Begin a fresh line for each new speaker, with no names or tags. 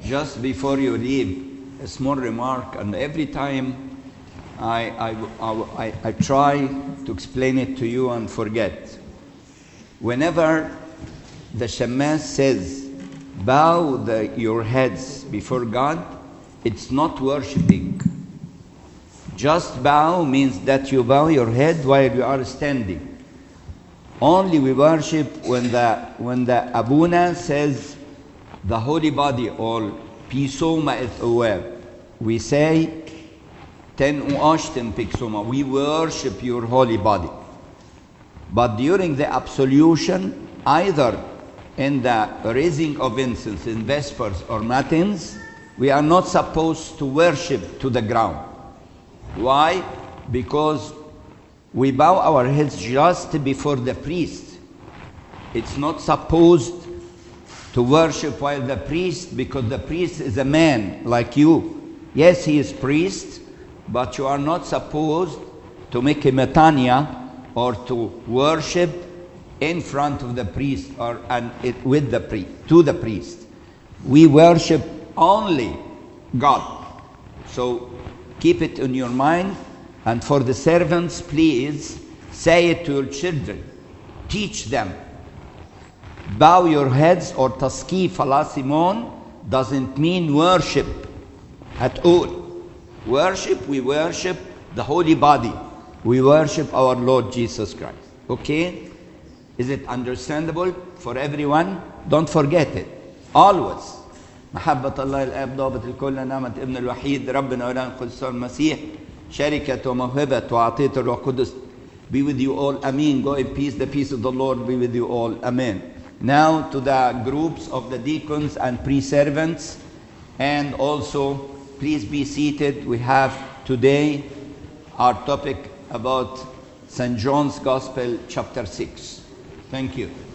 just before you leave, a small remark, and every time I try to explain it to you and forget. Whenever the Shemmas says, bow your heads before God, it's not worshipping. Just bow means that you bow your head while you are standing. Only we worship when the Abuna says the holy body, or Pisoma et Uweb. We say, Ten uashtem Piksoma, we worship your holy body. But during the absolution, either in the raising of incense in Vespers or Matins, we are not supposed to worship to the ground. Why? Because we bow our heads just before the priest. It's not supposed to worship while the priest, because the priest is a man like you. Yes, he is priest, but you are not supposed to make a metania or to worship in front of the priest or with the priest, to the priest. We worship only God. So keep it in your mind. And for the servants, please say it to your children. Teach them. Bow your heads, or taskif ala Simon, doesn't mean worship at all. Worship, we worship the holy body. We worship our Lord Jesus Christ. Okay? Is it understandable for everyone? Don't forget it. Always. محبة الله الآب ضابط الكل نعمة ابن الوحيد ربنا وإله القدس المسيح شركة وموهبة وعطية الروح القدس be with you all. Amen. Go in peace. The peace of the Lord be with you all. Amen. Now to the groups of the deacons and pre-servants, and also please be seated. We have today our topic about St. John's Gospel chapter 6. Thank you.